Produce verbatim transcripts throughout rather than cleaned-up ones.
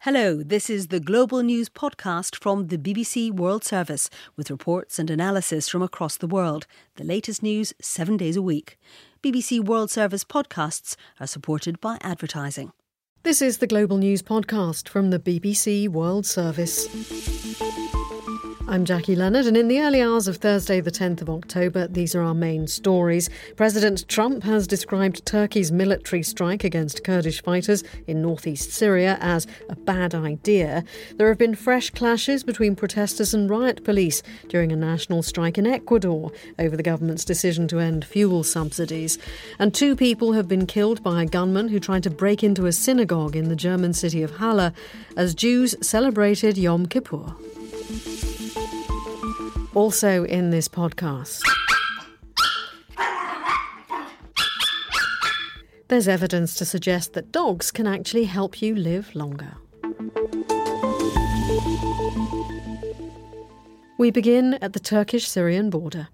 Hello, this is the Global News podcast from the B B C World Service, with reports and analysis from across the world. The latest news seven days a week. B B C World Service podcasts are supported by advertising. This is the Global News podcast from the B B C World Service. I'm Jackie Leonard, and in the early hours of Thursday the tenth of October, these are our main stories. President Trump has described Turkey's military strike against Kurdish fighters in northeast Syria as a bad idea. There have been fresh clashes between protesters and riot police during a national strike in Ecuador over the government's decision to end fuel subsidies. And two people have been killed by a gunman who tried to break into a synagogue in the German city of Halle as Jews celebrated Yom Kippur. Also in this podcast, there's evidence to suggest that dogs can actually help you live longer. We begin at the Turkish-Syrian border.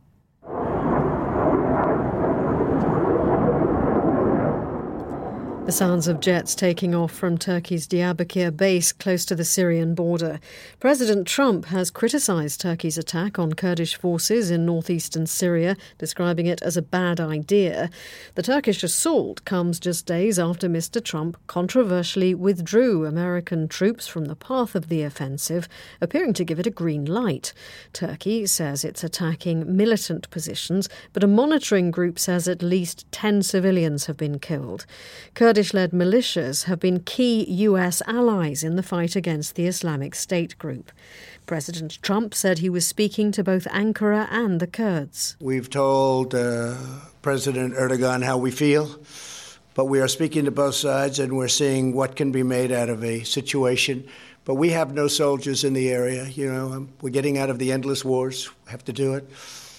The sounds of jets taking off from Turkey's Diyarbakir base close to the Syrian border. President Trump has criticised Turkey's attack on Kurdish forces in northeastern Syria, describing it as a bad idea. The Turkish assault comes just days after Mister Trump controversially withdrew American troops from the path of the offensive, appearing to give it a green light. Turkey says it's attacking militant positions, but a monitoring group says at least ten civilians have been killed. Kurdish Kurdish-led militias have been key U S allies in the fight against the Islamic State group. President Trump said he was speaking to both Ankara and the Kurds. We've told uh, President Erdogan how we feel, but we are speaking to both sides and we're seeing what can be made out of a situation. But we have no soldiers in the area. You know, we're getting out of the endless wars. We have to do it.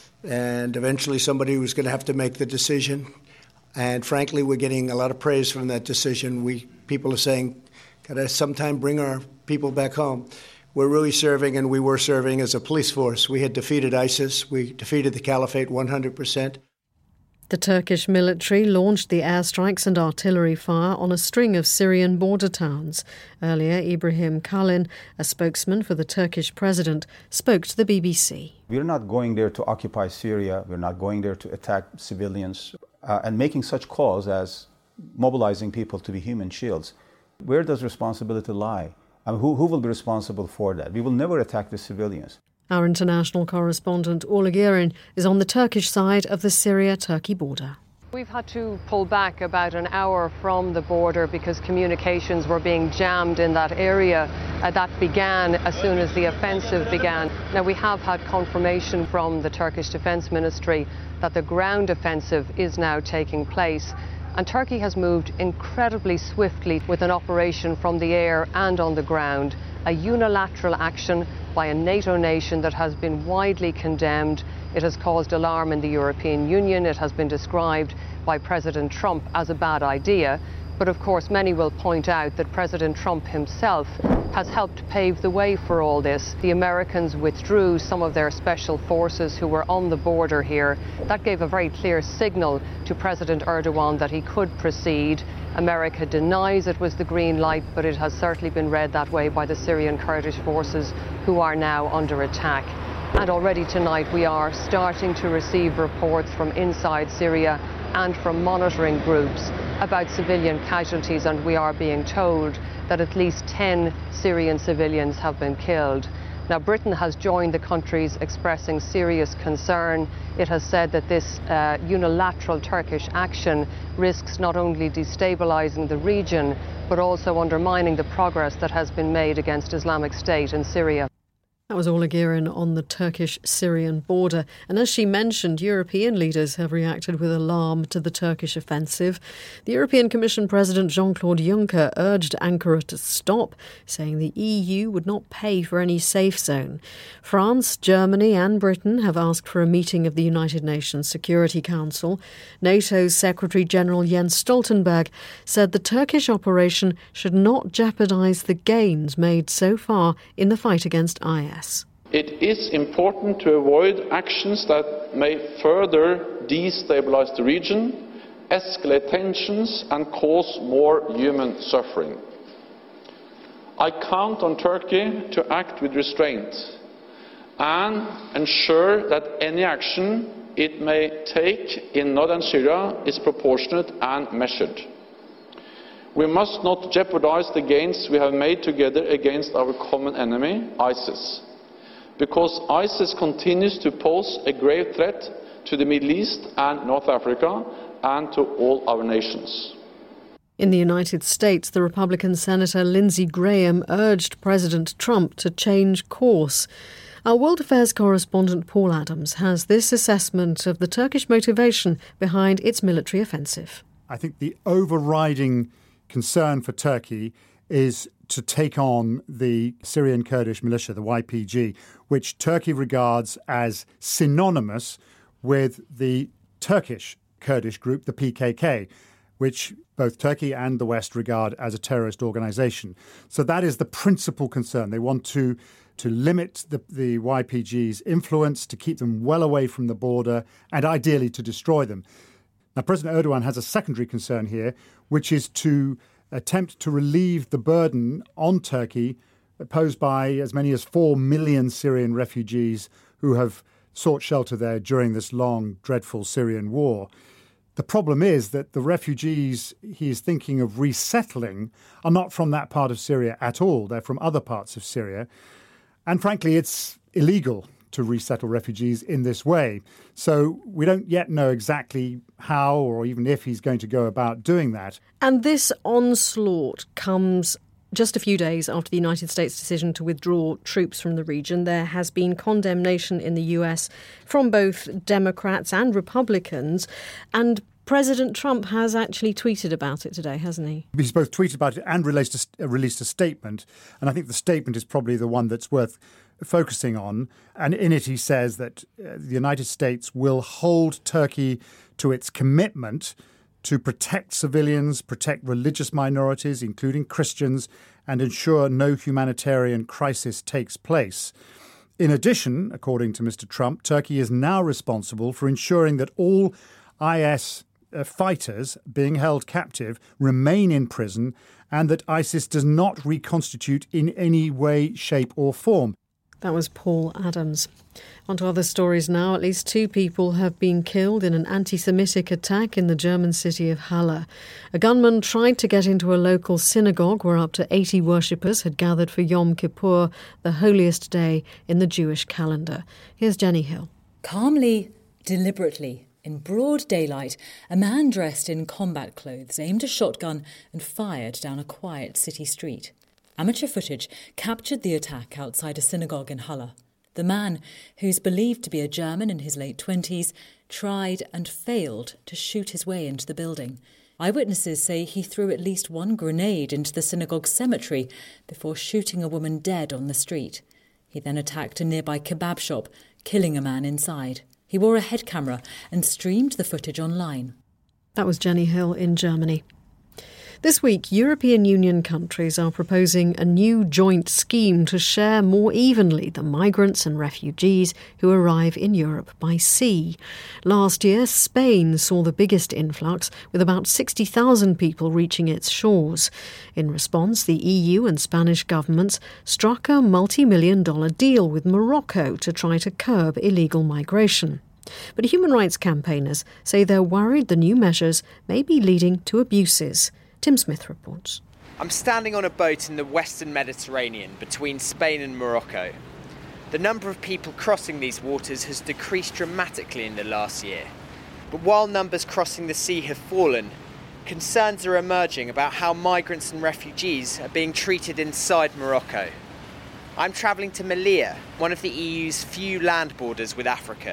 And eventually somebody was going to have to make the decision. And frankly, we're getting a lot of praise from that decision. We people are saying, gotta sometime bring our people back home. We're really serving, and we were serving as a police force. We had defeated ISIS. We defeated the caliphate one hundred percent. The Turkish military launched the airstrikes and artillery fire on a string of Syrian border towns. Earlier, Ibrahim Kalin, a spokesman for the Turkish president, spoke to the B B C. We're not going there to occupy Syria. We're not going there to attack civilians. Uh, and making such calls as mobilizing people to be human shields. Where does responsibility lie? I mean, who, who will be responsible for that? We will never attack the civilians. Our international correspondent, Orla Guerin, is on the Turkish side of the Syria-Turkey border. We've had to pull back about an hour from the border because communications were being jammed in that area. Uh, that began as soon as the offensive began. Now, we have had confirmation from the Turkish Defence Ministry that the ground offensive is now taking place. And Turkey has moved incredibly swiftly with an operation from the air and on the ground, a unilateral action by a NATO nation that has been widely condemned. It has caused alarm in the European Union. It has been described by President Trump as a bad idea. But of course, many will point out that President Trump himself has helped pave the way for all this. The Americans withdrew some of their special forces who were on the border here. That gave a very clear signal to President Erdogan that he could proceed. America denies it was the green light, but it has certainly been read that way by the Syrian Kurdish forces who are now under attack. And already tonight we are starting to receive reports from inside Syria and from monitoring groups about civilian casualties, and we are being told that at least ten Syrian civilians have been killed. Now, Britain has joined the countries expressing serious concern. It has said that this uh, unilateral Turkish action risks not only destabilising the region, but also undermining the progress that has been made against Islamic State in Syria. That was Orla Guerin on the Turkish-Syrian border. And as she mentioned, European leaders have reacted with alarm to the Turkish offensive. The European Commission President Jean-Claude Juncker urged Ankara to stop, saying the E U would not pay for any safe zone. France, Germany and Britain have asked for a meeting of the United Nations Security Council. NATO's Secretary-General Jens Stoltenberg said the Turkish operation should not jeopardise the gains made so far in the fight against I S. It is important to avoid actions that may further destabilize the region, escalate tensions and cause more human suffering. I count on Turkey to act with restraint and ensure that any action it may take in northern Syria is proportionate and measured. We must not jeopardize the gains we have made together against our common enemy, ISIS, because ISIS continues to pose a grave threat to the Middle East and North Africa and to all our nations. In the United States, the Republican Senator Lindsey Graham urged President Trump to change course. Our World Affairs correspondent Paul Adams has this assessment of the Turkish motivation behind its military offensive. I think the overriding concern for Turkey is to take on the Syrian Kurdish militia, the Y P G, which Turkey regards as synonymous with the Turkish Kurdish group, the P K K, which both Turkey and the West regard as a terrorist organisation. So that is the principal concern. They want to, to limit the, the Y P G's influence, to keep them well away from the border, and ideally to destroy them. Now, President Erdogan has a secondary concern here, which is to attempt to relieve the burden on Turkey posed by as many as four million Syrian refugees who have sought shelter there during this long, dreadful Syrian war. The problem is that the refugees he is thinking of resettling are not from that part of Syria at all. They're from other parts of Syria. And frankly, it's illegal to resettle refugees in this way. So we don't yet know exactly how or even if he's going to go about doing that. And this onslaught comes just a few days after the United States' decision to withdraw troops from the region. There has been condemnation in the U S from both Democrats and Republicans, and President Trump has actually tweeted about it today, hasn't he? He's both tweeted about it and released a, released a statement, and I think the statement is probably the one that's worth focusing on. And in it he says that uh, the United States will hold Turkey to its commitment to protect civilians, protect religious minorities, including Christians, and ensure no humanitarian crisis takes place. In addition, according to Mister Trump, Turkey is now responsible for ensuring that all I S uh, fighters being held captive remain in prison and that ISIS does not reconstitute in any way, shape or form. That was Paul Adams. On to other stories now. At least two people have been killed in an anti-Semitic attack in the German city of Halle. A gunman tried to get into a local synagogue where up to eighty worshippers had gathered for Yom Kippur, the holiest day in the Jewish calendar. Here's Jenny Hill. Calmly, deliberately, in broad daylight, a man dressed in combat clothes aimed a shotgun and fired down a quiet city street. Amateur footage captured the attack outside a synagogue in Halle. The man, who's believed to be a German in his late twenties, tried and failed to shoot his way into the building. Eyewitnesses say he threw at least one grenade into the synagogue cemetery before shooting a woman dead on the street. He then attacked a nearby kebab shop, killing a man inside. He wore a head camera and streamed the footage online. That was Jenny Hill in Germany. This week, European Union countries are proposing a new joint scheme to share more evenly the migrants and refugees who arrive in Europe by sea. Last year, Spain saw the biggest influx, with about sixty thousand people reaching its shores. In response, the E U and Spanish governments struck a multi-million dollar deal with Morocco to try to curb illegal migration. But human rights campaigners say they're worried the new measures may be leading to abuses. Tim Smith reports. I'm standing on a boat in the western Mediterranean between Spain and Morocco. The number of people crossing these waters has decreased dramatically in the last year. But while numbers crossing the sea have fallen, concerns are emerging about how migrants and refugees are being treated inside Morocco. I'm travelling to Melilla, one of the E U's few land borders with Africa.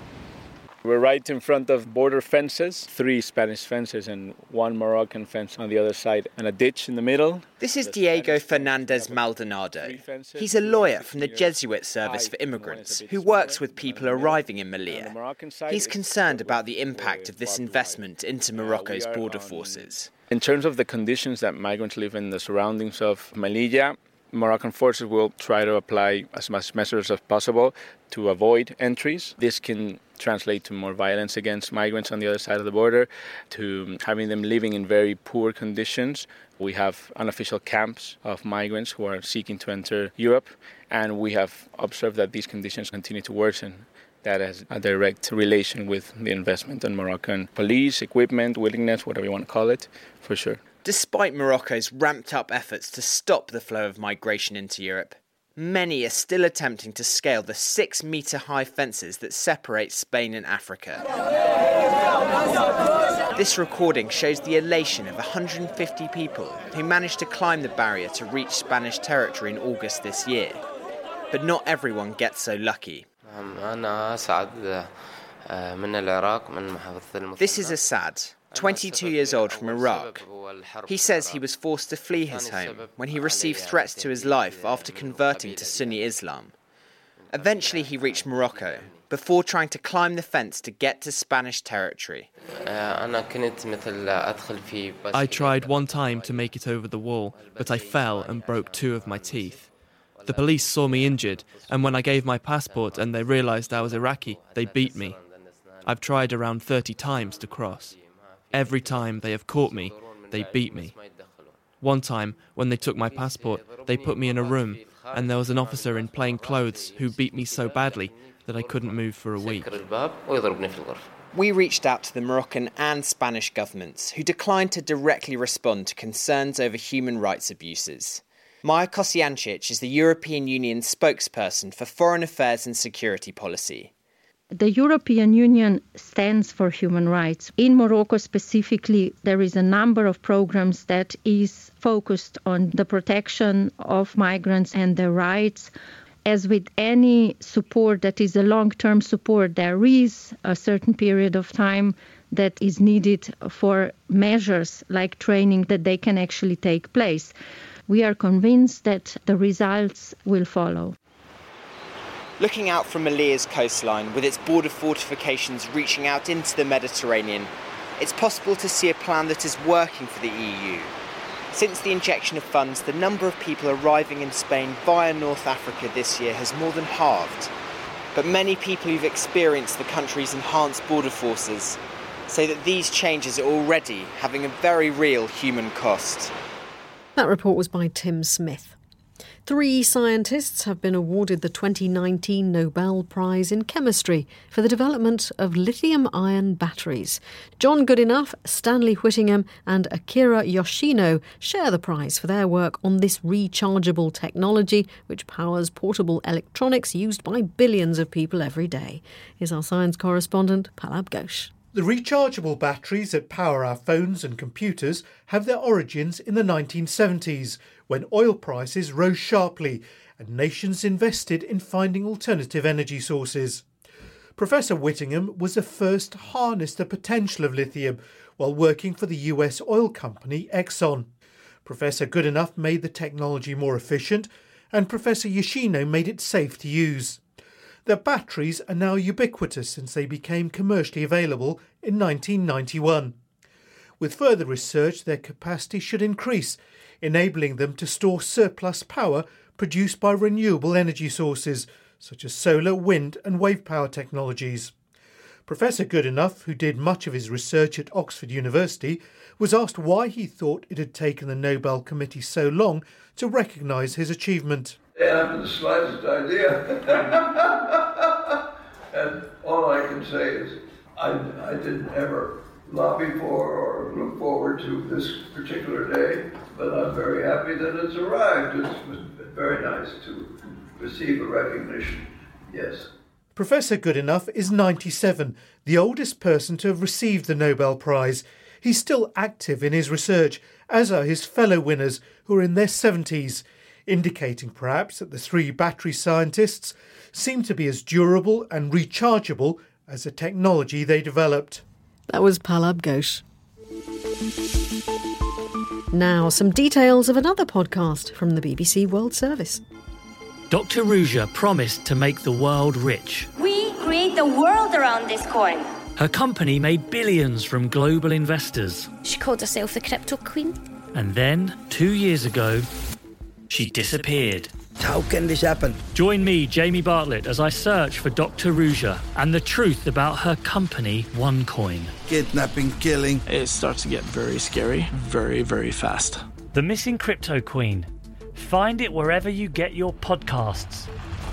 We're right in front of border fences, three Spanish fences and one Moroccan fence on the other side, and a ditch in the middle. This is Diego Fernandez Maldonado. He's a lawyer from the Jesuit Service for Immigrants who works with people arriving in Melilla. He's concerned about the impact of this investment into Morocco's border forces. In terms of the conditions that migrants live in the surroundings of Melilla, Moroccan forces will try to apply as much measures as possible to avoid entries. This can translate to more violence against migrants on the other side of the border, to having them living in very poor conditions. We have unofficial camps of migrants who are seeking to enter Europe, and we have observed that these conditions continue to worsen. That has a direct relation with the investment in Moroccan police, equipment, willingness, whatever you want to call it, for sure. Despite Morocco's ramped-up efforts to stop the flow of migration into Europe, many are still attempting to scale the six-metre-high fences that separate Spain and Africa. This recording shows the elation of one hundred fifty people who managed to climb the barrier to reach Spanish territory in August this year. But not everyone gets so lucky. This is Assad, twenty-two years old from Iraq. He says he was forced to flee his home when he received threats to his life after converting to Sunni Islam. Eventually he reached Morocco, before trying to climb the fence to get to Spanish territory. I tried one time to make it over the wall, but I fell and broke two of my teeth. The police saw me injured, and when I gave my passport and they realised I was Iraqi, they beat me. I've tried around thirty times to cross. Every time they have caught me, they beat me. One time, when they took my passport, they put me in a room, and there was an officer in plain clothes who beat me so badly that I couldn't move for a week. We reached out to the Moroccan and Spanish governments, who declined to directly respond to concerns over human rights abuses. Maja Kocijancic is the European Union's spokesperson for foreign affairs and security policy. The European Union stands for human rights. In Morocco specifically, there is a number of programs that is focused on the protection of migrants and their rights. As with any support that is a long-term support, there is a certain period of time that is needed for measures like training that they can actually take place. We are convinced that the results will follow. Looking out from Melillas's coastline, with its border fortifications reaching out into the Mediterranean, it's possible to see a plan that is working for the E U. Since the injection of funds, the number of people arriving in Spain via North Africa this year has more than halved. But many people who've experienced the country's enhanced border forces say that these changes are already having a very real human cost. That report was by Tim Smith. Three scientists have been awarded the twenty nineteen Nobel Prize in Chemistry for the development of lithium-ion batteries. John Goodenough, Stanley Whittingham and Akira Yoshino share the prize for their work on this rechargeable technology which powers portable electronics used by billions of people every day. Here's our science correspondent, Palab Ghosh. The rechargeable batteries that power our phones and computers have their origins in the nineteen seventies, when oil prices rose sharply and nations invested in finding alternative energy sources. Professor Whittingham was the first to harness the potential of lithium while working for the U S oil company Exxon. Professor Goodenough made the technology more efficient, and Professor Yoshino made it safe to use. Their batteries are now ubiquitous since they became commercially available in nineteen ninety-one. With further research, their capacity should increase, enabling them to store surplus power produced by renewable energy sources, such as solar, wind and wave power technologies. Professor Goodenough, who did much of his research at Oxford University, was asked why he thought it had taken the Nobel Committee so long to recognise his achievement. I haven't the slightest idea. And all I can say is I, I didn't ever lobby for or look forward to this particular day, but I'm very happy that it's arrived. It's very nice to receive a recognition, yes. Professor Goodenough is ninety-seven, the oldest person to have received the Nobel Prize. He's still active in his research, as are his fellow winners who are in their seventies, indicating perhaps that the three battery scientists seem to be as durable and rechargeable as the technology they developed. That was Palab Ghosh. Now, some details of another podcast from the B B C World Service. Doctor Ruja promised to make the world rich. We create the world around this coin. Her company made billions from global investors. She called herself the Crypto Queen. And then, two years ago, she disappeared. How can this happen? Join me, Jamie Bartlett, as I search for Doctor Ruja and the truth about her company, OneCoin. Kidnapping, killing. It starts to get very scary, very, very fast. The Missing Crypto Queen. Find it wherever you get your podcasts.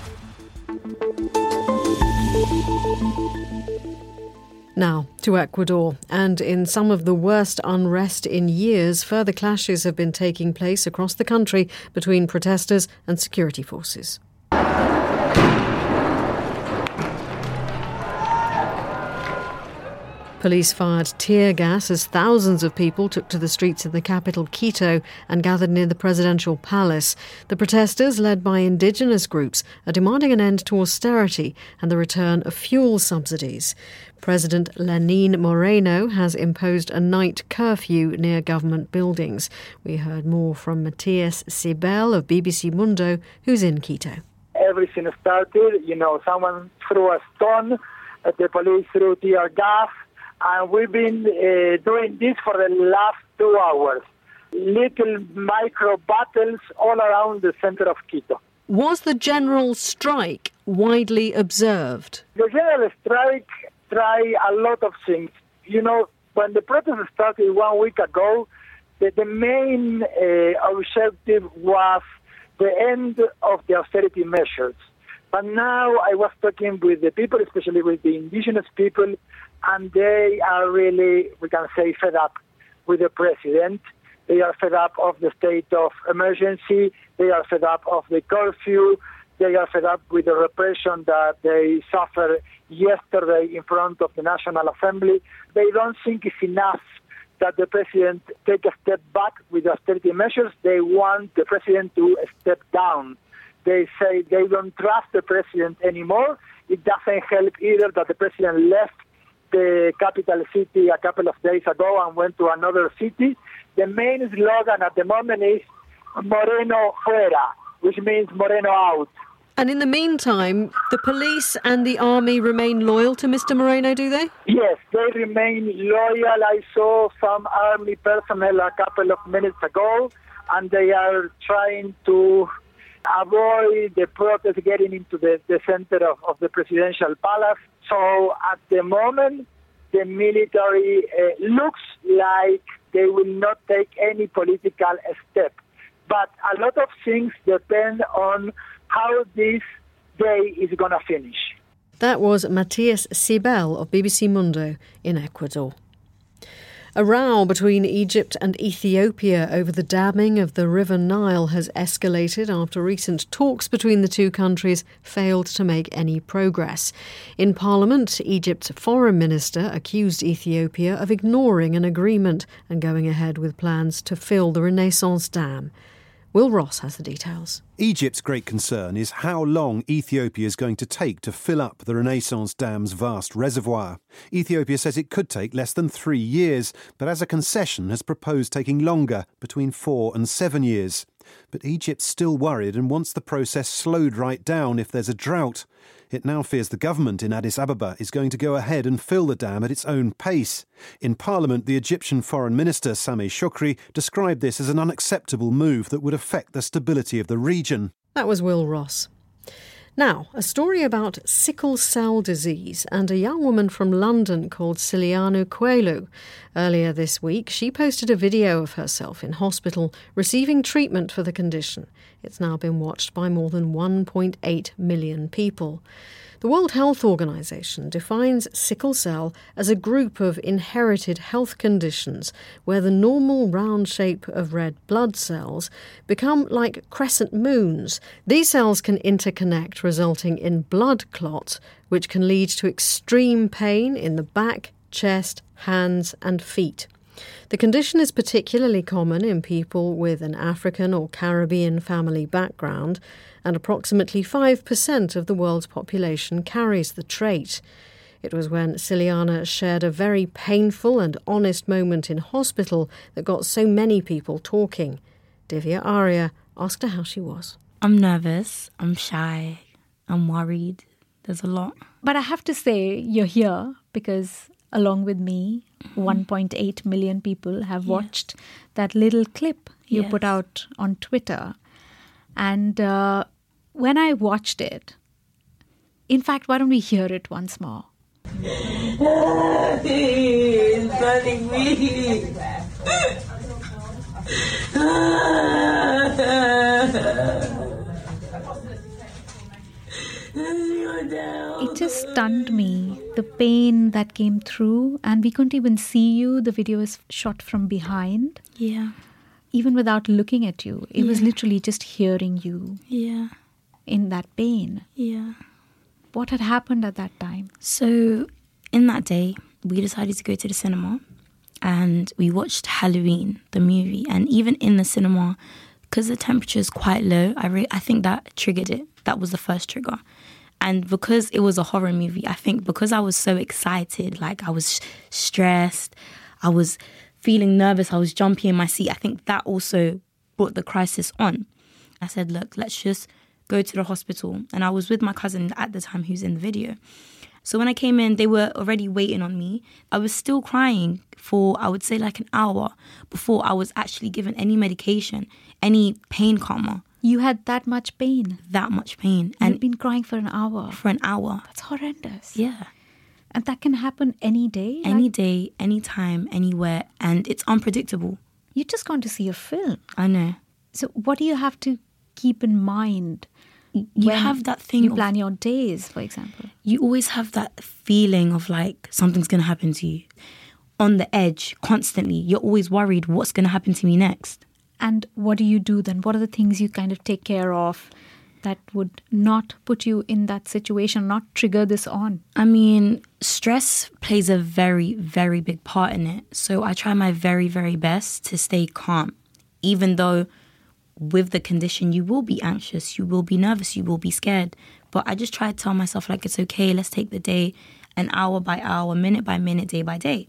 Now to Ecuador, and in some of the worst unrest in years, further clashes have been taking place across the country between protesters and security forces. Police fired tear gas as thousands of people took to the streets of the capital, Quito, and gathered near the presidential palace. The protesters, led by indigenous groups, are demanding an end to austerity and the return of fuel subsidies. President Lenin Moreno has imposed a night curfew near government buildings. We heard more from Matías Cibel of B B C Mundo, who's in Quito. Everything started, you know, someone threw a stone, the police threw tear gas, and we've been uh, doing this for the last two hours. Little micro battles all around the center of Quito. Was the general strike widely observed? The general strike tried a lot of things. You know, when the protest started one week ago, the, the main uh, objective was the end of the austerity measures. But now I was talking with the people, especially with the indigenous people, and they are really, we can say, fed up with the president. They are fed up of the state of emergency. They are fed up of the curfew. They are fed up with the repression that they suffered yesterday in front of the National Assembly. They don't think it's enough that the president take a step back with austerity measures. They want the president to step down. They say they don't trust the president anymore. It doesn't help either that the president left the capital city a couple of days ago and went to another city. The main slogan at the moment is Moreno fuera, which means Moreno out. And in the meantime, the police and the army remain loyal to Mister Moreno, do they? Yes, they remain loyal. I saw some army personnel a couple of minutes ago, and they are trying to avoid the protest getting into the, the center of, of the presidential palace. So at the moment, the military uh, looks like they will not take any political step. But a lot of things depend on how this day is going to finish. That was Matías Cibel of B B C Mundo in Ecuador. A row between Egypt and Ethiopia over the damming of the River Nile has escalated after recent talks between the two countries failed to make any progress. In Parliament, Egypt's foreign minister accused Ethiopia of ignoring an agreement and going ahead with plans to fill the Renaissance Dam. Will Ross has the details. Egypt's great concern is how long Ethiopia is going to take to fill up the Renaissance Dam's vast reservoir. Ethiopia says it could take less than three years, but as a concession has proposed taking longer, between four and seven years. But Egypt's still worried and wants the process slowed right down if there's a drought. It now fears the government in Addis Ababa is going to go ahead and fill the dam at its own pace. In Parliament, the Egyptian Foreign Minister, Sameh Shoukry, described this as an unacceptable move that would affect the stability of the region. That was Will Ross. Now, a story about sickle cell disease and a young woman from London called Siliano Coelho. Earlier this week, she posted a video of herself in hospital receiving treatment for the condition. It's now been watched by more than one point eight million people. The World Health Organization defines sickle cell as a group of inherited health conditions where the normal round shape of red blood cells become like crescent moons. These cells can interconnect, resulting in blood clots, which can lead to extreme pain in the back, chest, hands and feet. The condition is particularly common in people with an African or Caribbean family background, and approximately five percent of the world's population carries the trait. It was when Siliana shared a very painful and honest moment in hospital that got so many people talking. Divya Arya asked her how she was. I'm nervous, I'm shy, I'm worried. There's a lot. But I have to say, you're here because along with me, mm-hmm. one point eight million people have watched yes. that little clip you yes. put out on Twitter. And uh, when I watched it, in fact, why don't we hear it once more? He's burning me. It just stunned me, the pain that came through, and we couldn't even see you. The video is shot from behind. Yeah. Even without looking at you. It yeah. was literally just hearing you. Yeah. In that pain. Yeah. What had happened at that time? So, in that day, we decided to go to the cinema and we watched Halloween, the movie. And even in the cinema, because the temperature is quite low, I re- I think that triggered it. That was the first trigger. And because it was a horror movie, I think because I was so excited, like I was stressed, I was feeling nervous, I was jumpy in my seat, I think that also brought the crisis on. I said, look, let's just go to the hospital. And I was with my cousin at the time who's in the video. So when I came in, they were already waiting on me. I was still crying for, I would say, like an hour before I was actually given any medication, any pain calmer. You had that much pain? That much pain. And you've been crying for an hour? For an hour. That's horrendous. Yeah. And that can happen any day? Any like... day, any time, anywhere. And it's unpredictable. You're just going to see a film. I know. So what do you have to keep in mind? You have that thing. You of, plan your days, for example. You always have that feeling of like something's going to happen to you. On the edge, constantly. You're always worried what's going to happen to me next. And what do you do then? What are the things you kind of take care of that would not put you in that situation, not trigger this on? I mean, stress plays a very, very big part in it. So I try my very, very best to stay calm. Even though with the condition, you will be anxious, you will be nervous, you will be scared. But I just try to tell myself, like, it's okay, let's take the day an hour by hour, minute by minute, day by day.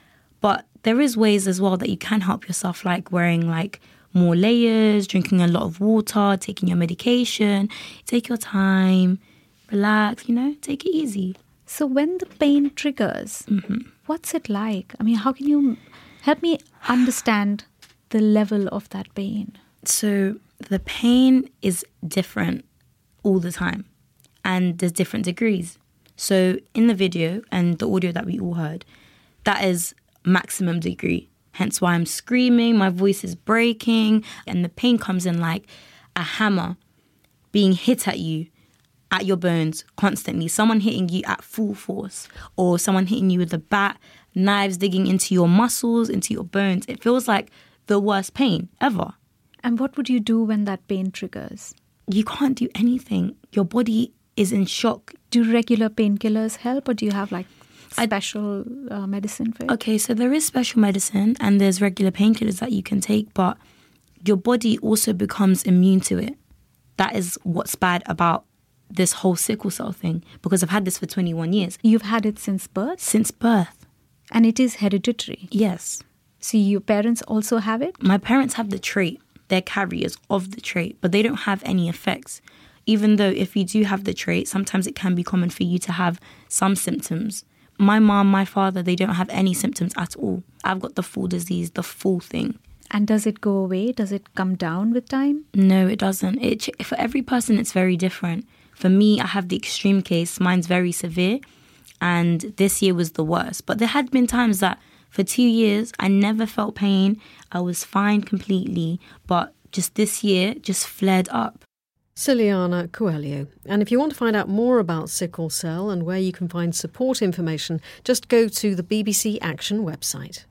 But there is ways as well that you can help yourself, like wearing, like, more layers, drinking a lot of water, taking your medication. Take your time, relax, you know, take it easy. So when the pain triggers, mm-hmm. what's it like? I mean, how can you help me understand the level of that pain? So the pain is different all the time and there's different degrees. So in the video and the audio that we all heard, that is maximum degree. Hence why I'm screaming, my voice is breaking, and the pain comes in like a hammer being hit at you, at your bones constantly. Someone hitting you at full force, or someone hitting you with a bat, knives digging into your muscles, into your bones. It feels like the worst pain ever. And what would you do when that pain triggers? You can't do anything. Your body is in shock. Do regular painkillers help, or do you have like special uh, medicine for it? Okay, so there is special medicine and there's regular painkillers that you can take, but your body also becomes immune to it. That is what's bad about this whole sickle cell thing, because I've had this for twenty-one years. You've had it since birth? Since birth. And it is hereditary? Yes. So your parents also have it? My parents have the trait. They're carriers of the trait, but they don't have any effects. Even though if you do have the trait, sometimes it can be common for you to have some symptoms. My mom, my father, they don't have any symptoms at all. I've got the full disease, the full thing. And does it go away? Does it come down with time? No, it doesn't. It, for every person, it's very different. For me, I have the extreme case. Mine's very severe. And this year was the worst. But there had been times that for two years, I never felt pain. I was fine completely. But just this year, just flared up. Ciliana Coelho. And if you want to find out more about sickle cell and where you can find support information, just go to the B B C Action website.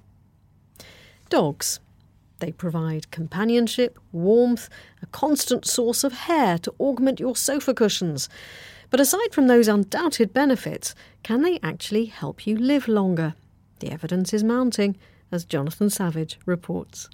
Dogs. They provide companionship, warmth, a constant source of hair to augment your sofa cushions. But aside from those undoubted benefits, can they actually help you live longer? The evidence is mounting, as Jonathan Savage reports.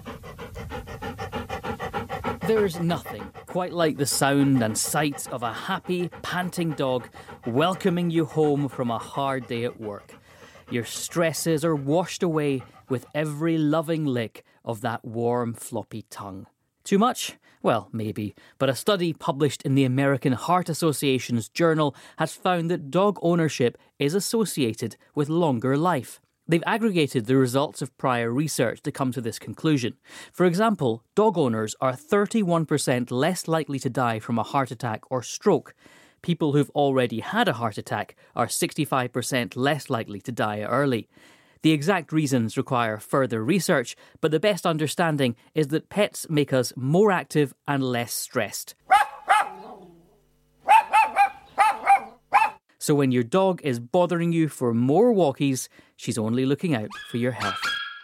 There's nothing quite like the sound and sight of a happy, panting dog welcoming you home from a hard day at work. Your stresses are washed away with every loving lick of that warm, floppy tongue. Too much? Well, maybe, but a study published in the American Heart Association's journal has found that dog ownership is associated with longer life. They've aggregated the results of prior research to come to this conclusion. For example, dog owners are thirty-one percent less likely to die from a heart attack or stroke. People who've already had a heart attack are sixty-five percent less likely to die early. The exact reasons require further research, but the best understanding is that pets make us more active and less stressed. So when your dog is bothering you for more walkies, she's only looking out for your health.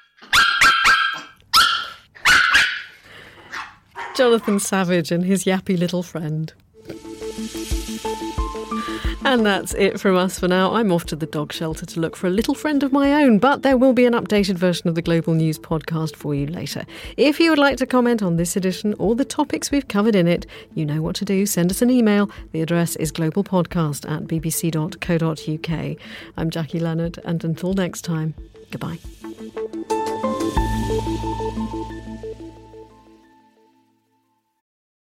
Jonathan Savage and his yappy little friend. And that's it from us for now. I'm off to the dog shelter to look for a little friend of my own, but there will be an updated version of the Global News podcast for you later. If you would like to comment on this edition or the topics we've covered in it, you know what to do. Send us an email. The address is globalpodcast at bbc dot co dot uk. I'm Jackie Leonard, and until next time, goodbye.